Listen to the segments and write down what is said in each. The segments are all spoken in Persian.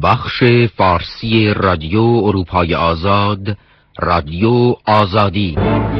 بخش فارسی رادیو اروپای آزاد، رادیو آزادی.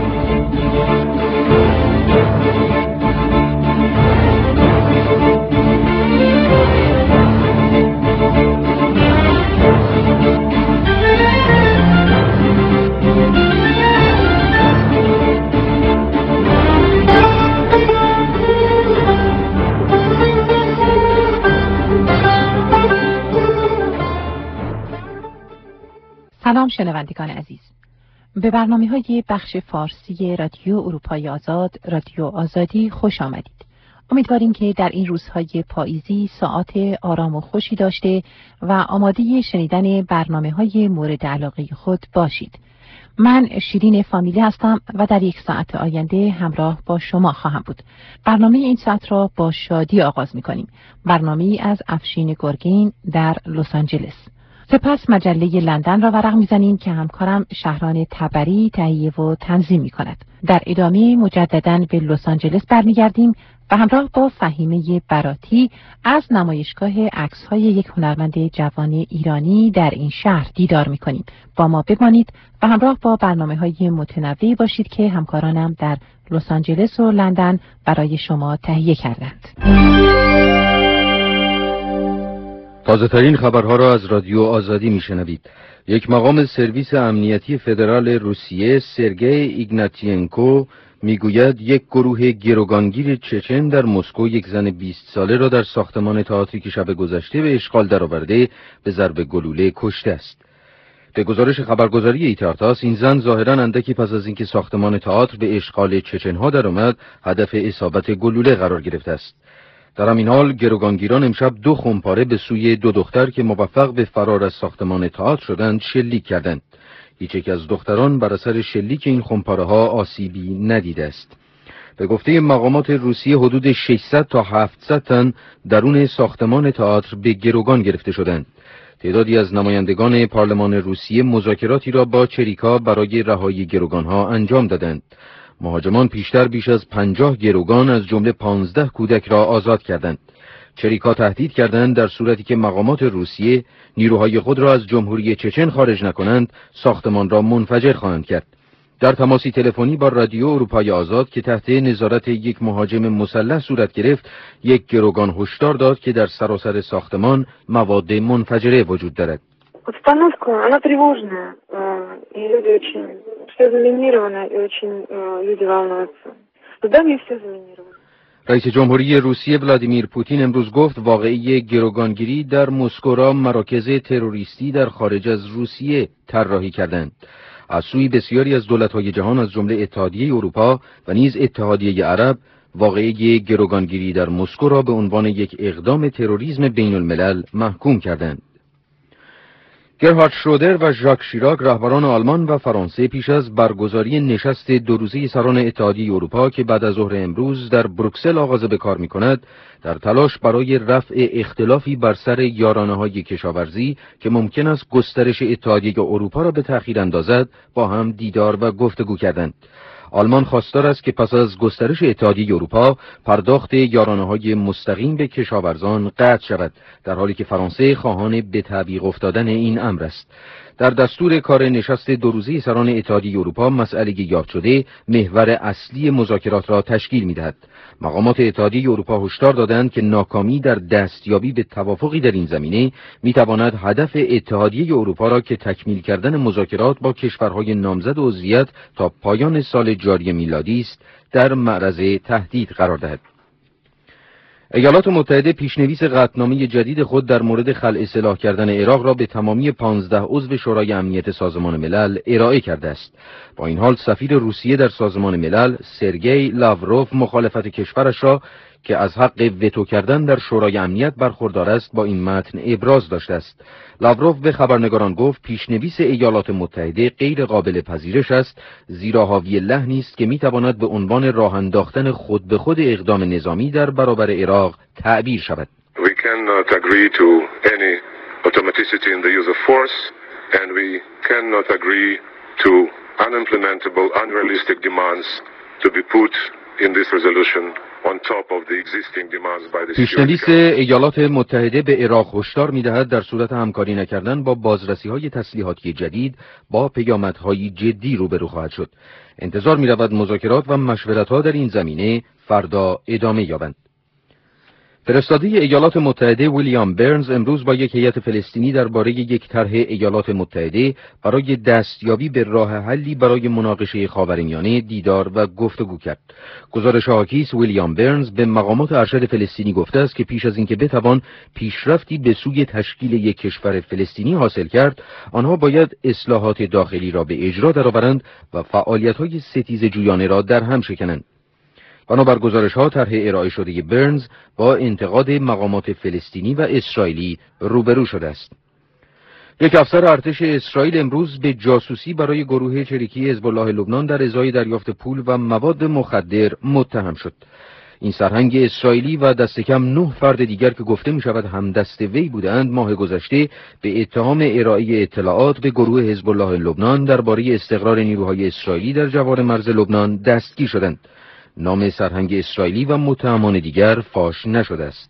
سلام شنوندگان عزیز، به برنامه‌های بخش فارسی رادیو اروپای آزاد، رادیو آزادی خوش آمدید. امیدواریم که در این روزهای پاییزی ساعات آرام و خوشی داشته و آماده شنیدن برنامه‌های مورد علاقه خود باشید. من شیرین فامیلی هستم و در یک ساعت آینده همراه با شما خواهم بود. برنامه این ساعت را با شادی آغاز می‌کنیم. برنامه‌ای از افشین گرگین در لس آنجلس. سپس مجله لندن را ورق می‌زنیم که همکارم شهران تبری تهیه و تنظیم می‌کند. در ادامه مجدداً به لس آنجلس برمیگردیم و همراه با فهیمه براتی از نمایشگاه عکس‌های یک هنرمند جوان ایرانی در این شهر دیدار می‌کنیم. با ما بمانید و همراه با برنامه‌های متنوعی باشید که همکارانم در لس آنجلس و لندن برای شما تهیه کردند. تازه‌ترین خبرها را از رادیو آزادی میشنوید. یک مقام سرویس امنیتی فدرال روسیه سرگئی ایگناتینکو میگوید یک گروه گروگانگیر چچن در مسکو یک زن 20 ساله را در ساختمان تئاتری که شب گذشته به اشغال درآورده به ضرب گلوله کشته است. به گزارش خبرگزاری ایتارتاس این زن ظاهراً اندکی پس از اینکه ساختمان تئاتر به اشغال چچن‌ها درآمد هدف اصابت گلوله قرار گرفته است. در همین حال گروگانگیران امشب 2 خمپاره به سوی 2 دختر که موفق به فرار از ساختمان تئاتر شدند شلیک کردند. هیچ یک از دختران بر اثر شلیک این خمپاره ها آسیبی ندیده است. به گفته مقامات روسیه حدود 600 تا 700 تن درون ساختمان تئاتر به گروگان گرفته شدند. تعدادی از نمایندگان پارلمان روسیه مذاکراتی را با چریکا برای رهایی گروگانها انجام دادند. مهاجمان پیشتر بیش از 50 گروگان از جمله 15 کودک را آزاد کردند. چریکا تهدید کردند در صورتی که مقامات روسیه نیروهای خود را از جمهوری چچن خارج نکنند ساختمان را منفجر خواهند کرد. در تماسی تلفنی با رادیو اروپای آزاد که تحت نظارت یک مهاجم مسلح صورت گرفت، یک گروگان هشدار داد که در سراسر ساختمان مواد منفجره وجود دارد. Обстановка, она тревожная, и люди очень, все заминировано, и очень люди волнуются. Здания все заминированы. رئیس جمهوری روسیه ولادیمیر پوتین امروز گفت واقعه گروگانگیری در مسکو را مراکز تروریستی در خارج از روسیه طراحی کردند. از سوی بسیاری از دولت‌های جهان از جمله اتحادیه اروپا و نیز اتحادیه عرب واقعه گروگانگیری در مسکو را به عنوان یک اقدام تروریسم بین الملل محکوم کردند. گرهارد شرودر و ژاک شیراک رهبران آلمان و فرانسه پیش از برگزاری نشست 2 روزه سران اتحادیه اروپا که بعد از ظهر امروز در بروکسل آغاز به کار می‌کند، در تلاش برای رفع اختلافی بر سر یارانه‌های کشاورزی که ممکن است گسترش اتحادیه اروپا را به تأخیر اندازد، با هم دیدار و گفتگو کردند. آلمان خواستار است که پس از گسترش اتحادیه اروپا پرداخت یارانه‌های مستقیم به کشاورزان قطع شود، در حالی که فرانسه خواهان به تعویق افتادن این امر است. در دستور کار نشست 2 روزه سران اتحادیه اروپا مسئله یاد شده محور اصلی مذاکرات را تشکیل می‌دهد. مقامات اتحادیه اروپا هشدار دادند که ناکامی در دستیابی به توافقی در این زمینه می‌تواند هدف اتحادیه اروپا را که تکمیل کردن مذاکرات با کشورهای نامزد عضویت تا پایان سال جاری میلادی است در معرض تهدید قرار دهد. ایالات متحده پیشنویس قطعنامه جدید خود در مورد خلع سلاح کردن عراق را به تمامی 15 عضو شورای امنیت سازمان ملل ارائه کرده است. با این حال سفیر روسیه در سازمان ملل سرگئی لاوروف مخالفت کشورش را که از حق وتو کردن در شورای امنیت برخوردار است با این متن ابراز داشته است. لاوروف به خبرنگاران گفت پیشنویس ایالات متحده غیر قابل پذیرش است، زیرا حاوی لحنی است که میتواند به عنوان راه انداختن خود به خود اقدام نظامی در برابر عراق تعبیر شود. We cannot agree to any automaticity in the use of force and we cannot agree to unimplementable, unrealistic demands to be put in this resolution on top of the existing demands by the پیشنویس Security Council. ایالات متحده به عراق هشدار می‌دهد در صورت همکاری نکردن با بازرسی‌های تسلیحاتی جدید با پیامدهای جدی روبرو خواهد شد. انتظار می‌رود مذاکرات و مشورت‌ها در این زمینه فردا ادامه یابند. فرستاده ایالات متحده ویلیام برنز امروز با یک هیئت فلسطینی درباره یک طرح ایالات متحده برای دستیابی به راه حلی برای مناقشه خاورمیانه دیدار و گفتگو کرد. گزارش حاکیست ویلیام برنز به مقامات ارشد فلسطینی گفته است که پیش از اینکه بتوان پیشرفتی به سوی تشکیل یک کشور فلسطینی حاصل کرد، آنها باید اصلاحات داخلی را به اجرا درآورند و فعالیت‌های ستیزجویانه را در هم شکنند. بنابر گزارش‌ها طرح ارائه شده برنز با انتقاد مقامات فلسطینی و اسرائیلی روبرو شده است. یک افسر ارتش اسرائیل امروز به جاسوسی برای گروه چریکی حزب الله لبنان در ازای دریافت پول و مواد مخدر متهم شد. این سرهنگ اسرائیلی و دست کم 9 فرد دیگر که گفته می شود همدست وی بودند ماه گذشته به اتهام ارائه اطلاعات به گروه حزب الله لبنان درباره استقرار نیروهای اسرائیلی در جوار مرز لبنان دستگیر شدند. نام سرهنگ اسرائیلی و متهمان دیگر فاش نشده است.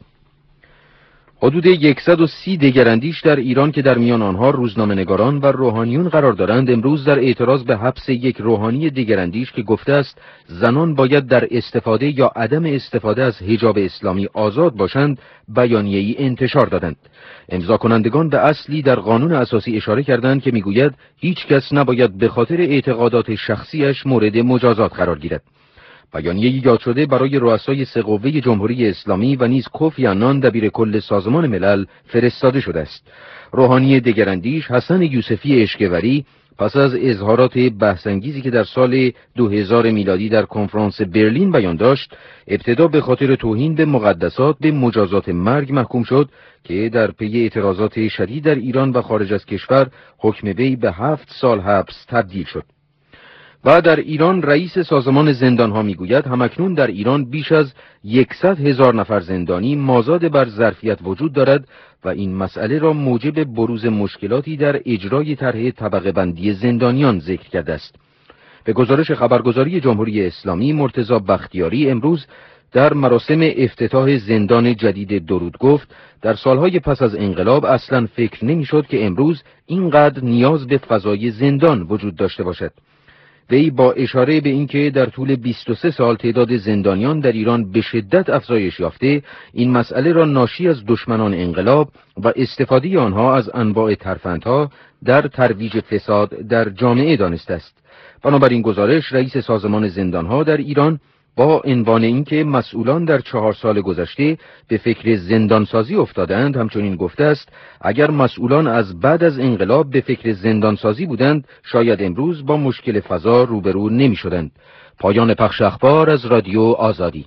حدود 130 دگراندیش در ایران که در میان آنها روزنامه‌نگاران و روحانیون قرار دارند امروز در اعتراض به حبس یک روحانی دگراندیش که گفته است زنان باید در استفاده یا عدم استفاده از حجاب اسلامی آزاد باشند بیانیه‌ای انتشار دادند. امضا کنندگان به اصلی در قانون اساسی اشاره کردند که میگوید هیچ کس نباید به خاطر اعتقادات شخصیش مورد مجازات قرار گیرد. بیانیه یاد شده برای رؤسای سه قوه جمهوری اسلامی و نیز کوفی عنان دبیر کل سازمان ملل فرستاده شده است. روحانی دگراندیش حسن یوسفی اشکوری پس از اظهارات بحث‌انگیزی که در سال 2000 میلادی در کنفرانس برلین بیان داشت، ابتدا به خاطر توهین به مقدسات به مجازات مرگ محکوم شد که در پی اعتراضات شدید در ایران و خارج از کشور حکم وی به 7 سال حبس تبدیل شد. و در ایران رئیس سازمان زندانها میگوید همکنون در ایران بیش از 100,000 نفر زندانی مازاد بر ظرفیت وجود دارد و این مسئله را موجب بروز مشکلاتی در اجرای طرح طبقه بندی زندانیان ذکر کرده است. به گزارش خبرگزاری جمهوری اسلامی مرتضی بختیاری امروز در مراسم افتتاح زندان جدید درود گفت در سالهای پس از انقلاب اصلا فکر نمی‌شد که امروز اینقدر نیاز به فضای زندان وجود داشته باشد. وی با اشاره به اینکه در طول 23 سال تعداد زندانیان در ایران به شدت افزایش یافته، این مسئله را ناشی از دشمنان انقلاب و استفاده آنها از انواع ترفندها در ترویج فساد در جامعه دانسته است. بنابراین گزارش رئیس سازمان زندانها در ایران با عنوان اینکه مسئولان در 4 سال گذشته به فکر زندانسازی افتادند همچنین گفته است اگر مسئولان از بعد از انقلاب به فکر زندانسازی بودند شاید امروز با مشکل فضا روبرو نمی شدند. پایان پخش اخبار از رادیو آزادی.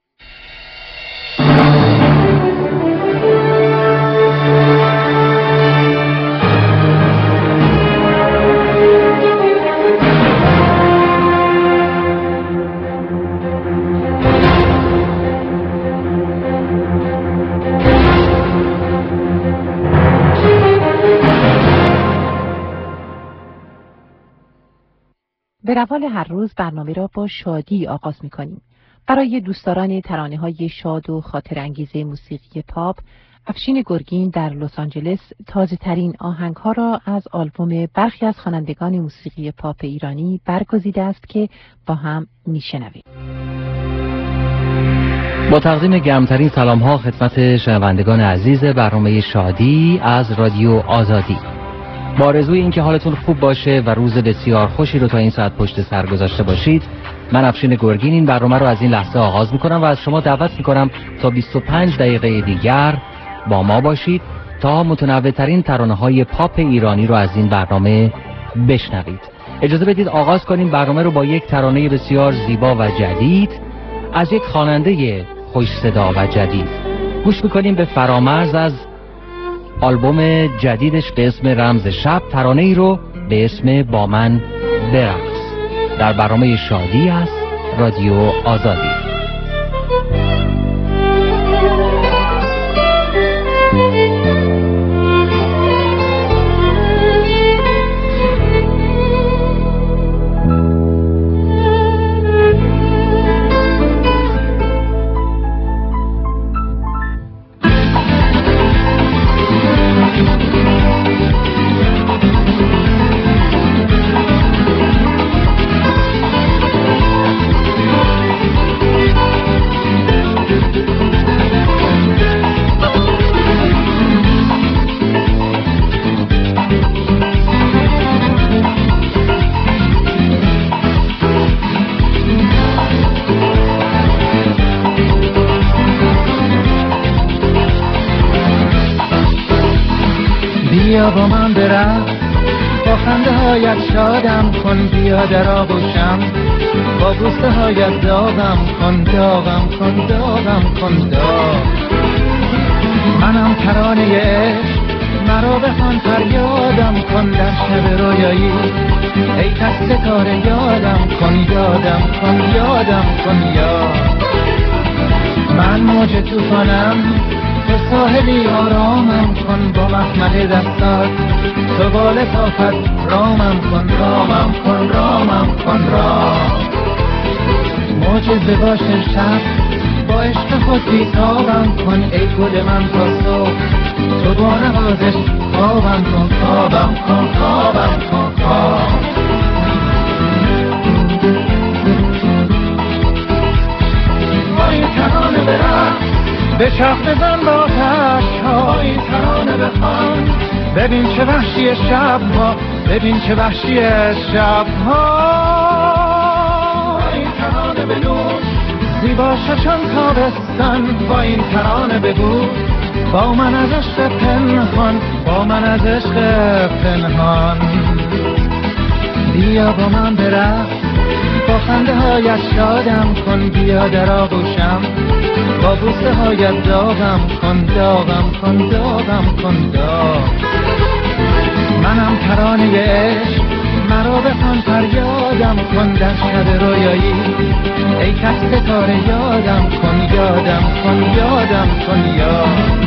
به روال هر روز برنامه را با شادی آغاز می‌کنیم. برای دوستداران ترانه‌های شاد و خاطرانگیز موسیقی پاپ، افشین گرگین در لس آنجلس تازه‌ترین آهنگ‌ها را از آلبوم برخی از خوانندگان موسیقی پاپ ایرانی برگزیده است که با هم می‌شنویم. با تقدیم گرمترین سلام‌ها خدمت شنوندگان عزیز برنامه شادی از رادیو آزادی. با آرزوی اینکه حالتون خوب باشه و روز بسیار خوشی رو تا این ساعت پشت سر گذاشته باشید، من افشین گرگین این برنامه رو از این لحظه آغاز میکنم و از شما دعوت میکنم تا 25 دقیقه دیگر با ما باشید تا متنوع‌ترین ترانه‌های پاپ ایرانی رو از این برنامه بشنوید. اجازه بدید آغاز کنیم برنامه رو با یک ترانه بسیار زیبا و جدید از یک خواننده خوش صدا و جدید. گوش میکنیم به فرامرز از آلبوم جدیدش به اسم رمز شب، ترانه ای رو به اسم با من برقص در برنامه شادی از رادیو آزادی. بیا با من برقص، با خنده هایت شادم کن، بیا در آغوشم، با بوسه هایت داغم کن، داغم کن، داغم کن، داغ. منم ترانه عشق، مرا بخوان فریادم کن در شب رویایی، ای پس ستاره یادم کن، یادم کن، یادم کن، یاد. من موج توفانم، تو ساحلی آرامم کن، با مخمل دستات تو با لطافت رامم کن، رامم کن، رامم کن، رام. معجزه باشه شب، با عشق خود بیتابم کن، ای گل من تا صبح تو با نوازش خوابم کن، خوابم کن، خوابم کن، خواب. با این ترانه برقص، به چرخ بزن با آتش ها، این ترانه بخوان، ببین چه وحشی شب ها، ببین چه وحشی شب ها. این ترانه بنوش، زیبا چون تابستان، با این ترانه بگو با من از عشق پنهان، با من از عشق پنهان. بیا با من برقص، با خنده هایت شادم کن، بیا در آغوشم، با بوسه هایت داغم کن، داغم کن، داغم کن، داغ. منم ترانه عشق، مرا بخوان فریادم کن در شب رویایی، ای کس ستاره یادم کن، یادم کن، یادم کن، یاد.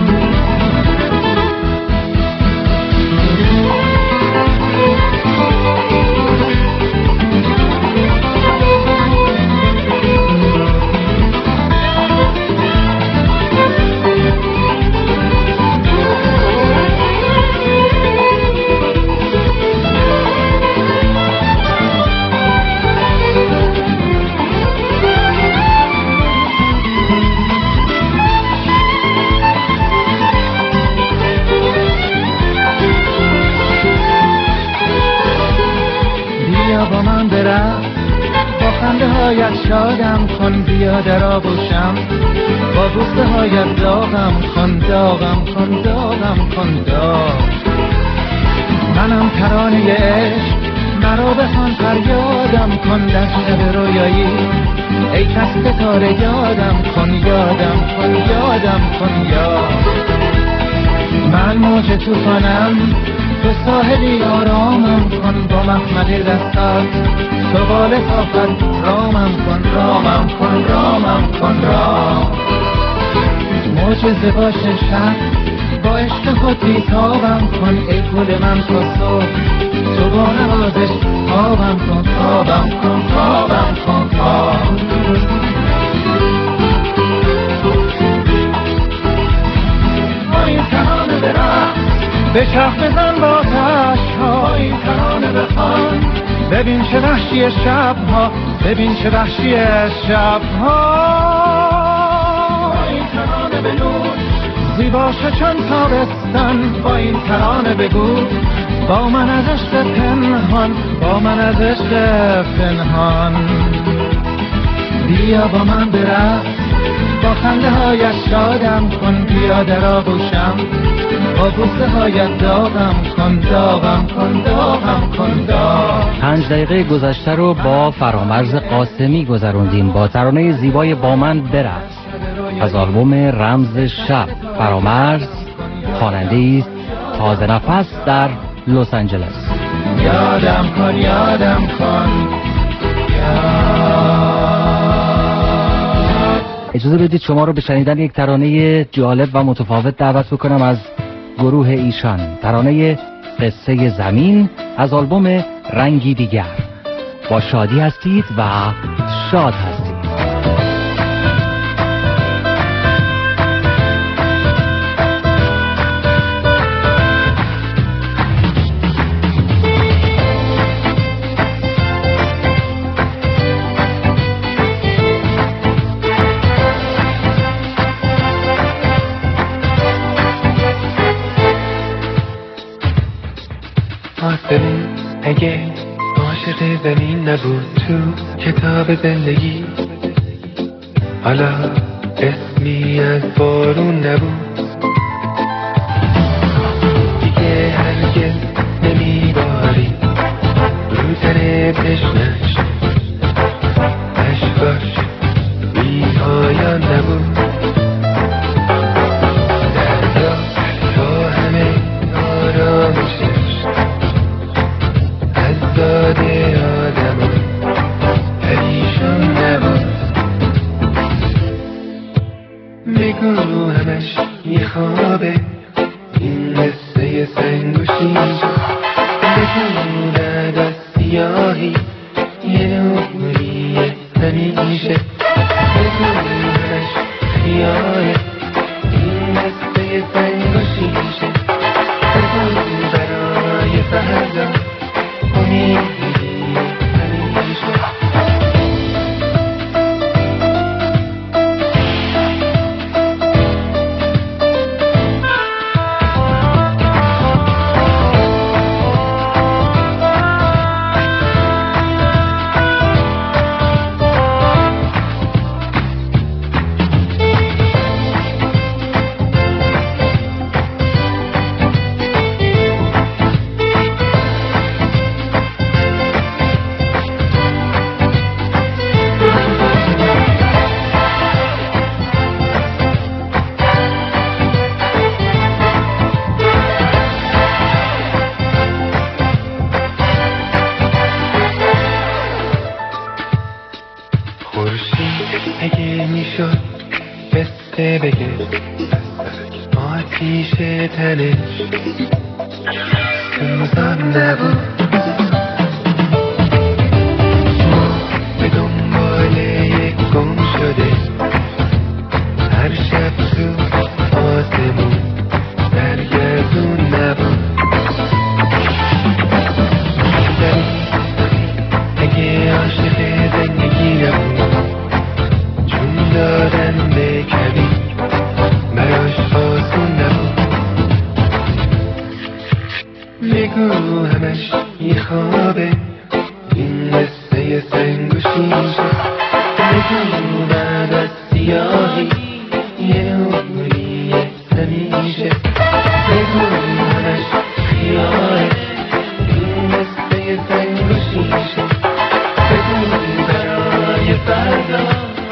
با من برقص، با خنده هایت شادم کن، بیا در آغوشم، با بوسه هایت داغم کن، داغم کن، داغم کن، داغ. منم ترانه عشق، مرا بخوان فریادم کن در شب رویایی، ای کس ستاره یادم کن، یادم کن، یادم کن، یاد. من موج توفانم، تو ساحلی آرامم کن، با مخمل دستات تو با لطافت رامم کن، رامم کن، رامم کن، رام. معجزه باشه شب، با عشق خود بیتابم کن، ای گل من تا صبح تو با نوازش خوابم کن، خوابم کن، خوابم کن، خواب. با این ترانه برقص، به چرخ بزن با آتش ها، این ترانه بخوان، ببین چه وحشی شب ها، ببین چه وحشی شب ها. این ترانه بنوش، زیبا چون تابستان، با این ترانه بگو با من از عشق پنهان، با من از عشق پنهان. بیا با من برقص، با خنده هایت شادم کن، بیا در آغوشم، با بوسه هایت داغم کن، داغم کن، داغم کن، داغ. 5 دقیقه گذشته رو با فرامرز قاسمی گذروندیم با ترانه زیبای با من برقص از آلبوم رمز شب. فرامرز خواننده است تازه نفس در لس آنجلس. یادم کن، یادم کن، اجازه بدید شما رو به شنیدن یک ترانه جالب و متفاوت دعوت بکنم از گروه ایشان. ترانه قصه زمین از آلبوم رنگی دیگر. با شادی هستید و شاد هستید. ببین اگه عاشق زمین نبود تو کتاب زندگی، حالا اسمی از بارون نبود دیگه، سنگ و شیشه بگوند از سیاهی یه نوری همیشه بگوندش خیاله این دسته سنگ و شیشه بگون برای فردا امیدی همیشه اگه میشد قصه بگه آتیش تنش سوزان نبود به دنبال یک گم شده هر شب تو آسمون برگردون نبود اگه عاشق زندگی نبود دادن به کبیر براش آسون نبود بگو همش یه خوابه این قصه سنگ و شیشه بگو بعد از سیاهی یه نوری همیشه بگو همش خیاله این قصه سنگ و شیشه بگو برای فردا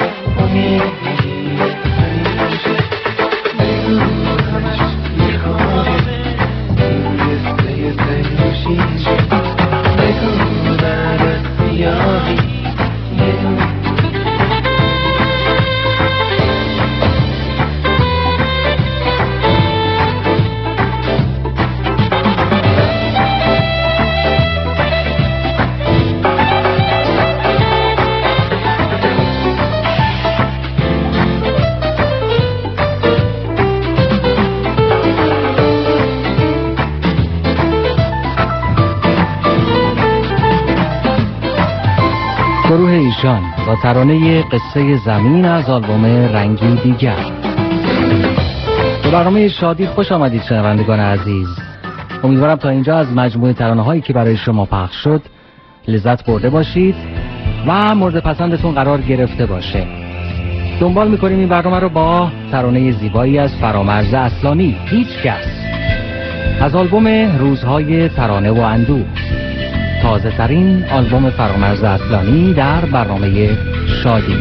گروه ایشان با ترانه قصه زمین از آلبوم رنگی دیگر. به برنامه شادی خوش آمدید شنوندگان عزیز. امیدوارم تا اینجا از مجموعه ترانه هایی که برای شما پخش شد لذت برده باشید و مورد پسندتون قرار گرفته باشه. دنبال میکنیم این برنامه رو با ترانه زیبایی از فرامرز اصلانی، هیچ کس، از آلبوم روزهای ترانه و اندوه، تازه ترین آلبوم فرامرز اصلانی در برنامه شادی.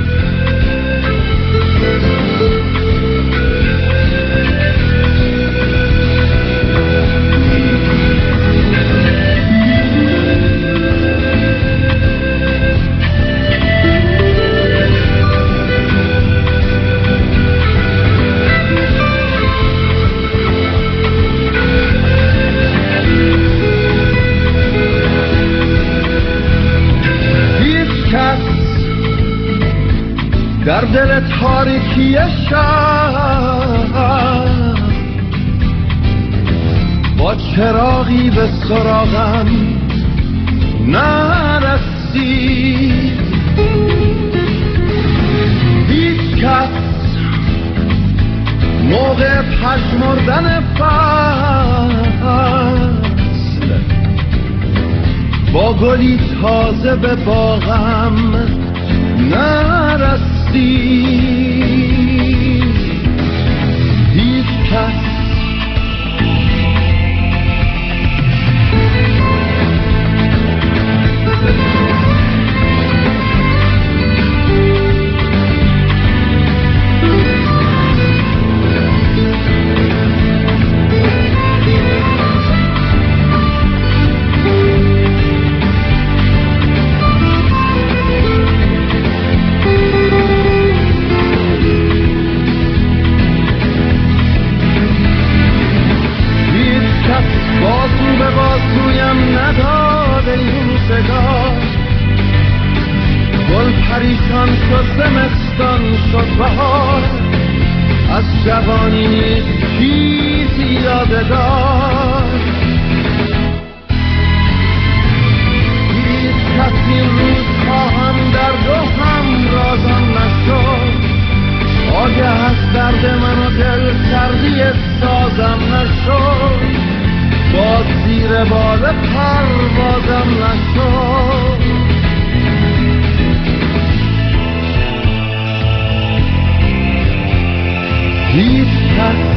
در دل تاریکی شب با چراغی به سراغم نرسید، هیچ کس موقع پژمردن فصل با گلی تازه به باغم نرسید، هیچ کس جوانی نیست چیزی یادگار. هیچ کسی روزها هم درد و هم رازم نشد. آگه از درد من و دل سردی سازم نشد. باز زیر بال پروازم نشد. هیچ کس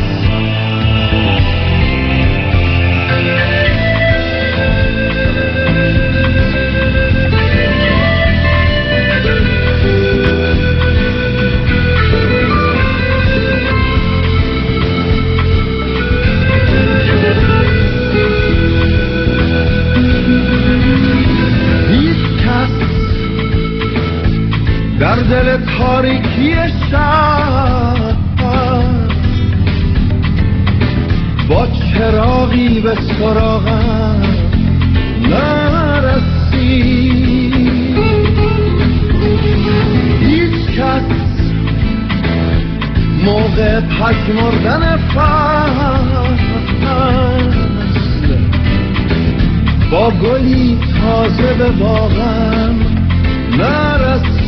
در دل تاریکی شب با چراغی به سراغم نرسید. هیچ کس موقع پژمردن فصل با گلی تازه به باغم نرسید.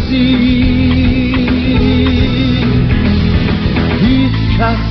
هیچ کس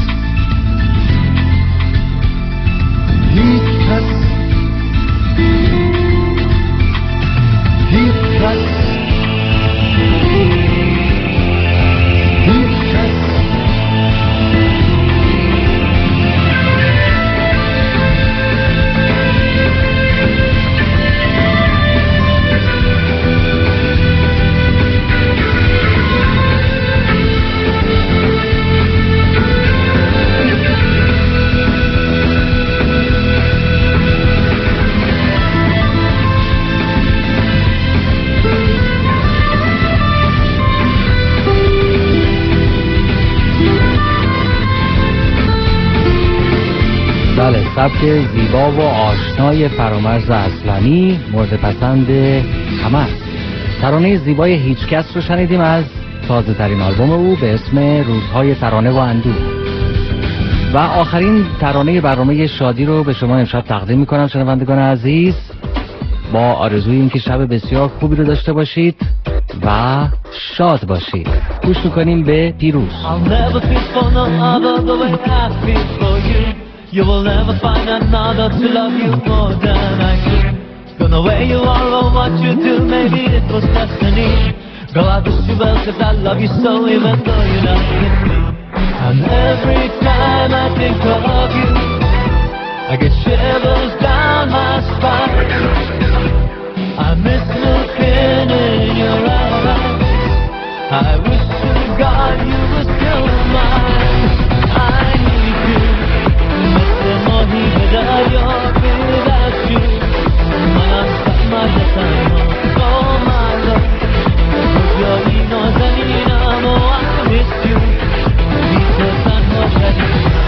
بله، سبک زیبا و آشنای فرامرز اصلانی مورد پسند همه است. ترانه زیبای هیچکس رو شنیدیم از تازه ترین آلبوم او به اسم روزهای ترانه و اندوه. و آخرین ترانه برنامه شادی رو به شما امشب تقدیم میکنم شنوندگان عزیز، با آرزوی اینکه شب بسیار خوبی رو داشته باشید و شاد باشید. گوش میکنیم به پیروز. You will never find another to love you more than I do. Don't know where you are or what you do, maybe it was destiny. Girl, I wish you well cause I love you so even though you're not with me. And every time I think of you, I get shivers down my spine. I miss looking in your eyes. I wish to God you were still mine. I need you. Without you, when I'm stuck my time, oh my love, you're innocent, I miss you, because I'm not ready.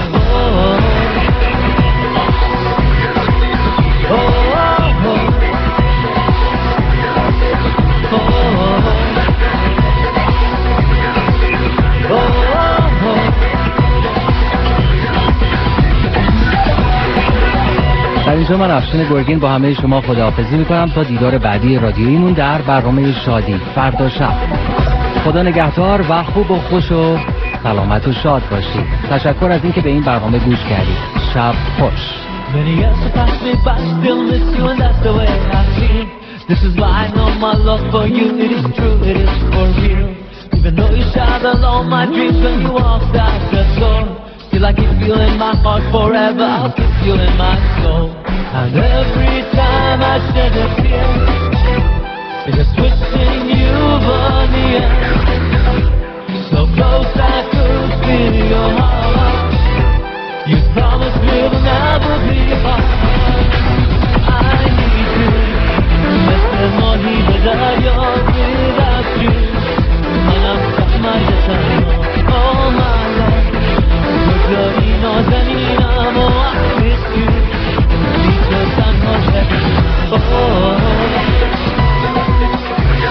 در اینجا من افشین گرگین با همه شما خداحافظی میکنم تا دیدار بعدی رادیوییمون در برنامه شادی فردا شب. خدا نگهدار و خوب و خوش و سلامت و شاد باشید. تشکر از اینکه به این برنامه گوش کردید. شب خوش. Many years have passed me but still miss you and that's the way I feel. This is why I know my love for you, it is true, it is for real. Even though you shattered all my dreams when you walked out the door, still I keep you in my heart forever, I'll keep you in my soul. And every time I shed a tear, it's just wishing you were near. So close I could feel your heart. You promised we'll never be apart. I need you. Mr. Mohi, without you. And I'm stuck my time. Oh my love. Glorino, Zanina, oh I miss you. Because I'm not ready. Oh,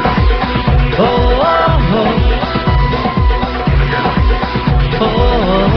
oh, oh, oh, oh.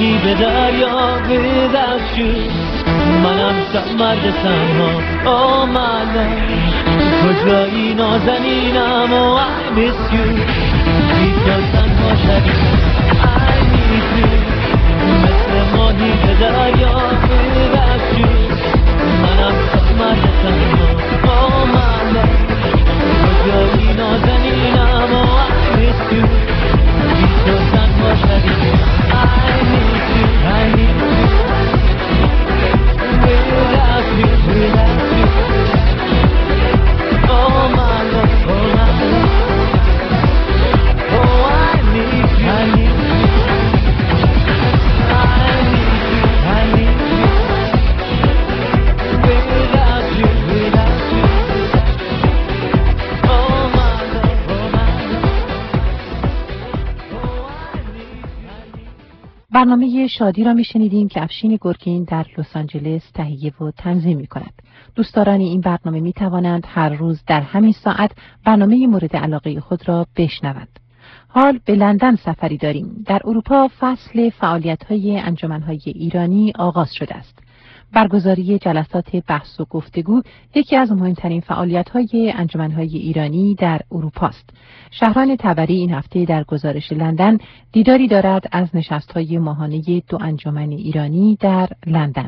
ماهی به دریا without you منم مرد تنها آمدم کجایی نازنینم و I miss you بی‌جا تنها شدیم I need you مثل ماهی به دریا without you منم مرد تنها آمدم کجایی نازنینم و I miss you بی‌جا تنها شدیم I need you I need you without you without you oh my love oh my love oh I need you I need you I need you I need you without you without you oh my love oh my love oh I need you برنامه شادی را میشنیدیم که افشین گرگین در لس آنجلس تهیه و تنظیم می‌کند. دوستداران این برنامه می‌توانند هر روز در همین ساعت برنامه مورد علاقه خود را بشنوند. حال به لندن سفری داریم. در اروپا فصل فعالیت‌های انجمن‌های ایرانی آغاز شده است. برگزاری جلسات بحث و گفتگو یکی از مهمترین فعالیت‌های انجمن‌های ایرانی در اروپا است. شهران تبری این هفته در گزارش لندن دیداری دارد از نشست‌های ماهانه دو انجمن ایرانی در لندن.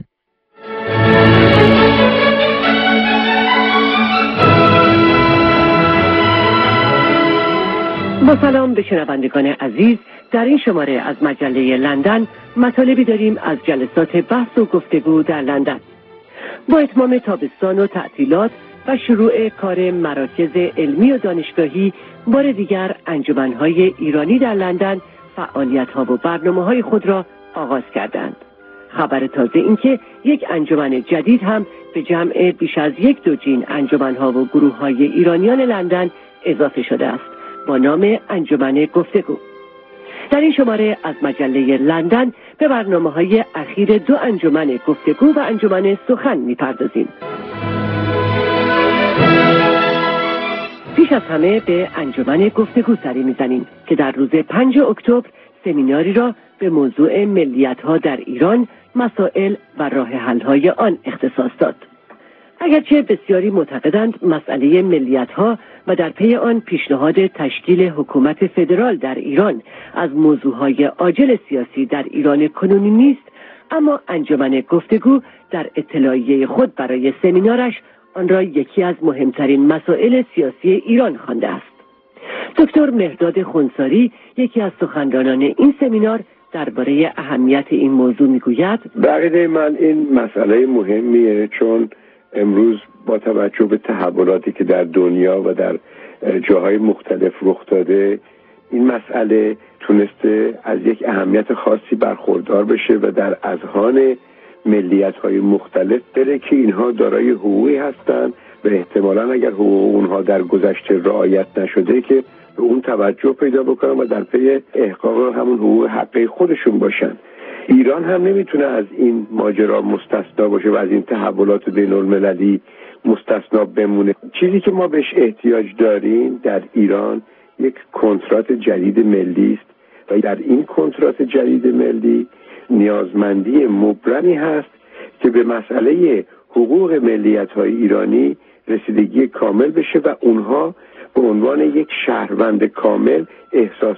با سلام به شنوندگان عزیز، در این شماره از مجله لندن مطالبی داریم از جلسات بحث و گفتگو در لندن. با اتمام تابستان و تعطیلات و شروع کار مراکز علمی و دانشگاهی بار دیگر انجمن‌های ایرانی در لندن فعالیت‌ها و برنامه‌های خود را آغاز کردند. خبر تازه این که یک انجمن جدید هم به جمع بیش از 1 دجین انجمن‌ها و گروه‌های ایرانیان لندن اضافه شده است با نام انجمن گفتگو. در این شماره از مجله لندن به برنامه‌های اخیر دو انجمن گفتگو و انجمن سخن می‌پردازیم. پیش از همه به انجمن گفتگو سری می‌زنیم که در روز 5 اکتبر سمیناری را به موضوع ملیت‌ها در ایران، مسائل و راه حل‌های آن اختصاص داد. اگرچه بسیاری معتقدند مسئله ملیت‌ها و در پی آن پیشنهاد تشکیل حکومت فدرال در ایران از موضوعهای عاجل سیاسی در ایران کنونی نیست، اما انجمن گفتگو در اطلاعیه خود برای سمینارش آن را یکی از مهمترین مسائل سیاسی ایران خوانده است. دکتر مهرداد خونساری، یکی از سخنرانان این سمینار، درباره اهمیت این موضوع میگوید: به عقیده من این مسئله مهمیه، چون امروز با توجه به تحولاتی که در دنیا و در جاهای مختلف رخ داده، این مسئله تونسته از یک اهمیت خاصی برخوردار بشه و در اذهان ملیت‌های مختلف بره که اینها دارای حقوقی هستند و احتمالاً اگر حقوق اونها در گذشته رعایت نشده که به اون توجه پیدا بکنن و در پی احقاق همون حقوق حقی خودشون باشن. ایران هم نمیتونه از این ماجرا مستثنا باشه و از این تحولات بین‌المللی مستثنا بمونه. چیزی که ما بهش احتیاج داریم در ایران یک کنترات جدید ملی است و در این کنترات جدید ملی نیازمندی مبرمی هست که به مسئله حقوق ملیت‌های ایرانی رسیدگی کامل بشه و اونها به عنوان یک شهروند کامل احساس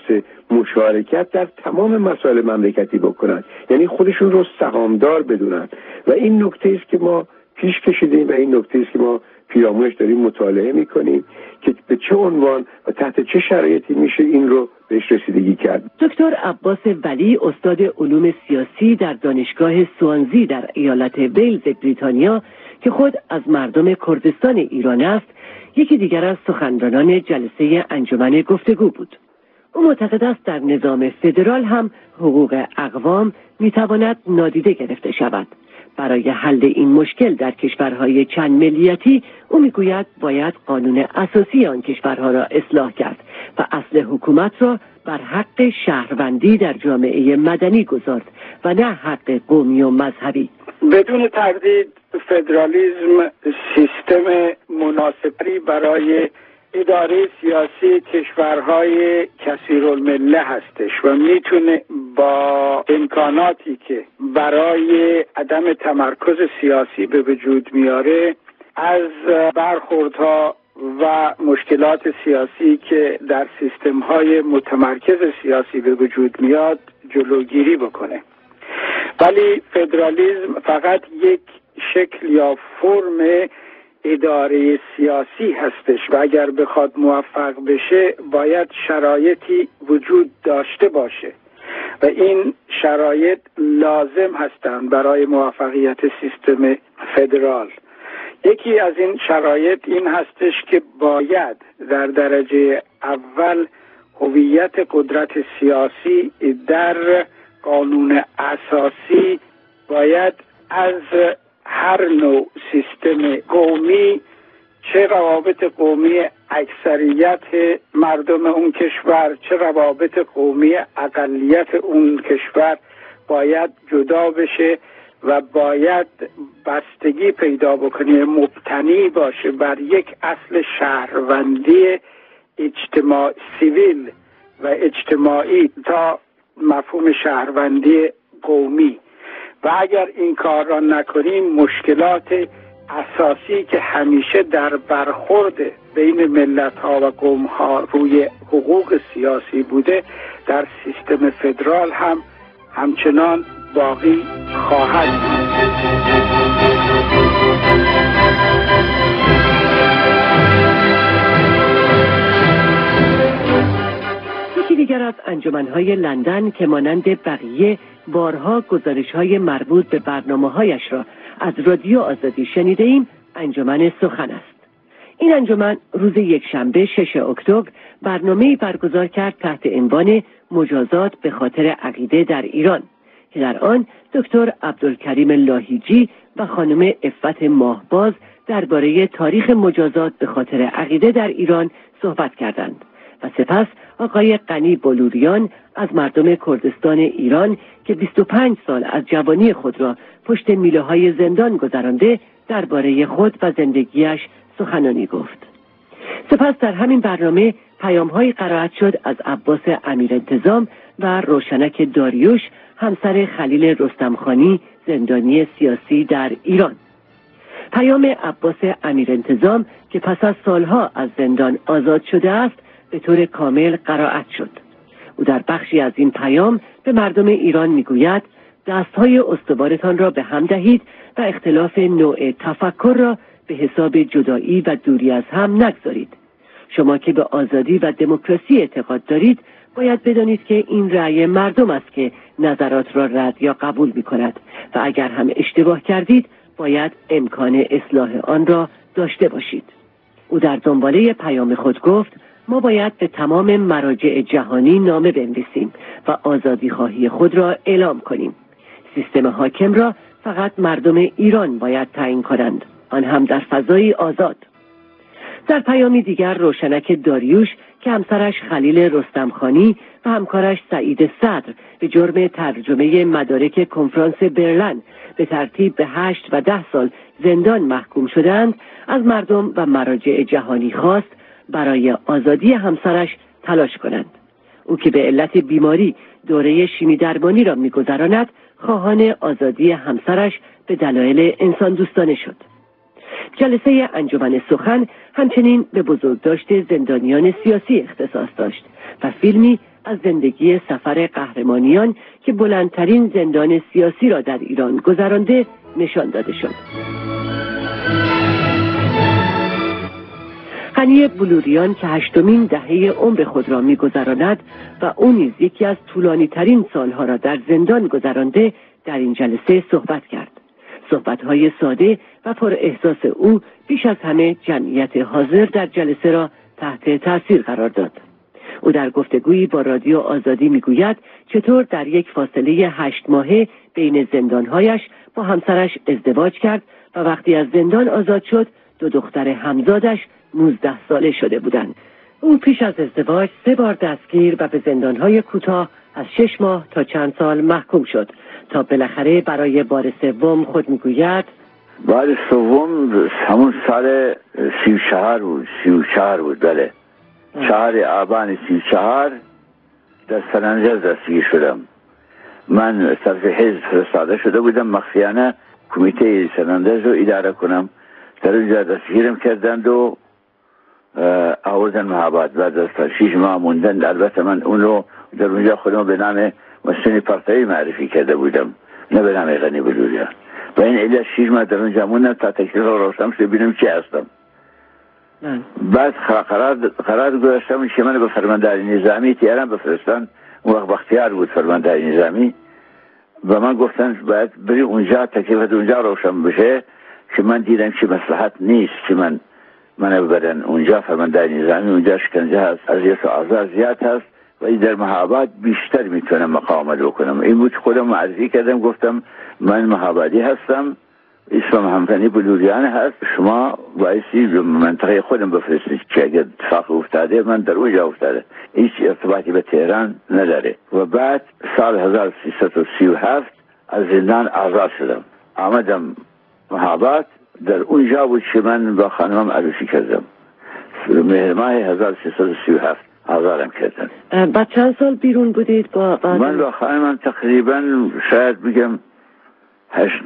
مشارکت در تمام مسائل مملکتی بکنن، یعنی خودشون رو سهامدار بدونن. و این نکته است که ما پیش کشیدیم و این نکته است که ما پیرامونش داریم مطالعه میکنیم که به چه عنوان و تحت چه شرایطی میشه این رو بهش رسیدگی کرد. دکتر عباس ولی، استاد علوم سیاسی در دانشگاه سوانزی در ایالت ویلز بریتانیا که خود از مردم کردستان ایران است، یکی دیگر از سخنرانان جلسه انجمن گفتگو بود. او معتقد است در نظام فدرال هم حقوق اقوام میتواند نادیده گرفته شود. برای حل این مشکل در کشورهای چند ملیتی او میگوید باید قانون اساسی آن کشورها را اصلاح کرد و اصل حکومت را بر حق شهروندی در جامعه مدنی گذارد و نه حق قومی و مذهبی. بدون تردید فدرالیسم سیستم مناسبی برای اداره سیاسی کشورهای کثیرالمله هستش و میتونه با امکاناتی که برای عدم تمرکز سیاسی به وجود میاره از برخوردها و مشکلات سیاسی که در سیستم‌های متمرکز سیاسی به وجود میاد جلوگیری بکنه. ولی فدرالیسم فقط یک شکل یا فرم اداره سیاسی هستش و اگر بخواد موفق بشه باید شرایطی وجود داشته باشه و این شرایط لازم هستند برای موفقیت سیستم فدرال. یکی از این شرایط این هستش که باید در درجه اول هویت قدرت سیاسی در قانون اساسی باید از هر نوع سیستم قومی، چه روابط قومی اکثریت مردم اون کشور چه روابط قومی اقلیت اون کشور، باید جدا بشه و باید بستگی پیدا بکنه، مبتنی باشه بر یک اصل شهروندی اجتماع سیویل و اجتماعی تا مفهوم شهروندی قومی. و اگر این کار را نکنیم مشکلات اساسی که همیشه در برخورد بین ملت‌ها و قوم‌ها روی حقوق سیاسی بوده در سیستم فدرال هم همچنان باقی خواهد بود. یکی دیگر از انجمن‌های لندن که مانند بقیه بارها گزارش‌های مربوط به برنامه‌هایش را از رادیو آزادی شنیده ایم، انجمن سخن است. این انجمن روز یکشنبه 6 اکتبر برنامه‌ای برگزار کرد تحت عنوان مجازات به خاطر عقیده در ایران که در آن دکتر عبدالکریم لاهیجی و خانم عفت ماهباز درباره تاریخ مجازات به خاطر عقیده در ایران صحبت کردند و سپس آقای غنی بلوریان از مردم کردستان ایران که 25 سال از جوانی خود را پشت میله‌های زندان گذرانده درباره خود و زندگیش سخنانی گفت. سپس در همین برنامه پیام‌های قرائت شد از عباس امیرانتظام و روشنک داریوش، همسر خلیل رستمخانی، زندانی سیاسی در ایران. پیام عباس امیرانتظام که پس از سالها از زندان آزاد شده است به طور کامل قرائت شد. او در بخشی از این پیام به مردم ایران میگوید دستهای استوارتان را به هم دهید و اختلاف نوع تفکر را به حساب جدایی و دوری از هم نگذارید. شما که به آزادی و دموکراسی اعتقاد دارید باید بدانید که این رأی مردم است که نظرات را رد یا قبول می کند و اگر هم اشتباه کردید باید امکان اصلاح آن را داشته باشید. او در دنباله پیام خود گفت ما باید به تمام مراجع جهانی نامه بنویسیم و آزادی خواهی خود را اعلام کنیم. سیستم حاکم را فقط مردم ایران باید تعیین کنند، آن هم در فضای آزاد. در پیامی دیگر روشنک داریوش که همسرش خلیل رستمخانی و همکارش سعید صدر به جرم ترجمه مدارک کنفرانس برلین به ترتیب به 8 و 10 سال زندان محکوم شدند، از مردم و مراجع جهانی خواست برای آزادی همسرش تلاش کنند. او که به علت بیماری دوره شیمی درمانی را می‌گذراند، خواهان آزادی همسرش به دلایل انسان دوستانه شد. جلسه انجمن سخن همچنین به بزرگداشت زندانیان سیاسی اختصاص داشت و فیلمی از زندگی سفر قهرمانیان که بلندترین زندان سیاسی را در ایران گذرانده نشان داده شد. غنی بلوریان که 8مین دهه عمر خود را می‌گذراند و او نیز یکی از طولانی‌ترین سالها را در زندان گذرانده در این جلسه صحبت کرد. صحبت‌های ساده و پر احساس او بیش از همه جمعیت حاضر در جلسه را تحت تاثیر قرار داد. او در گفتگویی با رادیو آزادی میگوید چطور در یک فاصله 8 ماهه بین زندانهایش با همسرش ازدواج کرد و وقتی از زندان آزاد شد 2 دختر همزادش 19 ساله شده بودند. او پیش از ازدواج 3 بار دستگیر و به زندانهای کوتاه از 6 ماه تا چند سال محکوم شد تا بالاخره برای بار سوم خود میگوید بعد سوم همون سال 34 بود بله 4 آبان 34 در سنندج دستگیر شدم. من طرف حزب فرستاده شده بودم مخفیانه کمیته سنندج رو اداره کنم. در اونجا دستگیرم کردند و آوردن مهاباد. بعد از 6 ماه موندن. البته من اون رو در اونجا خودم به نام مسئول پارتایی معرفی کرده بودم، نه به نام غنی بلوریان. و این علی 6 ماه در اونجا موندم تا تکلیف رو روشن شد ببینم چی هستم. بعد قرار گذاشتم که من به فرمانداری نظامی تهران بفرستن. اون وقت بختیار بود فرمانداری نظامی و من گفتن باید بری اونجا تکلیف اونجا روشن بشه که من دیدم که مصلحت نیست که من ببرن اونجا. فرمانداری نظامی اونجا شکنجه هست، اذیت و آزار زیاد هست و این در مهاباد بیشتر میتونم مقاومت بکنم. این بود خودم معرفی کردم، گفتم من مهابادی هستم، اسمم همفنی بلوریان هست، شما بایستی منطقه خودم بفرستید که اگر اتفاق افتاده من در اونجا افتاده، هیچ ارتباطی به تهران نداره. و بعد سال 1337 از زندان آزاد شدم، آمدم مهاباد. در اونجا بود که من با خانمم عروسی کردم. مهر ماه 1337 آزادم کردن. بعد چند سال بیرون بودید؟ من با خانمم تقریبا شاید بگم 8